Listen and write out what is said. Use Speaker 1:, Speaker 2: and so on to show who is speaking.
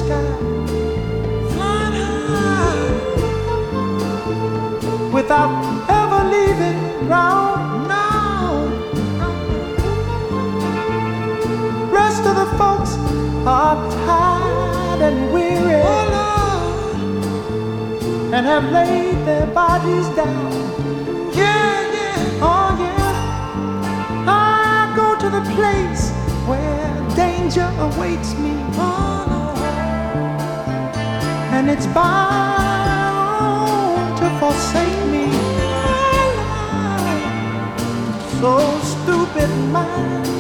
Speaker 1: sky, flying high, without ever leaving ground. Now, rest of the folks are tired and weary, oh Lord, and have laid their bodies down. Yeah, yeah, oh yeah. I go to the place where danger awaits me, oh Lord, and it's bound to forsake me. Oh Lord, so stupid mind.